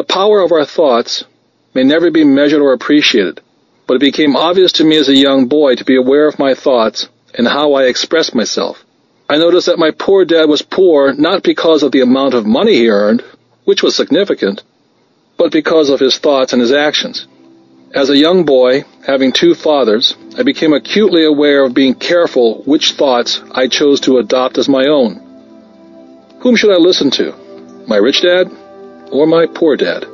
The power of our thoughts may never be measured or appreciated, but it became obvious to me as a young boy to be aware of my thoughts and how I expressed myself. I noticed that my poor dad was poor not because of the amount of money he earned, which was significant, but because of his thoughts and his actions. As a young boy, having two fathers, I became acutely aware of being careful which thoughts I chose to adopt as my own. Whom should I listen to? My rich dad or my poor dad?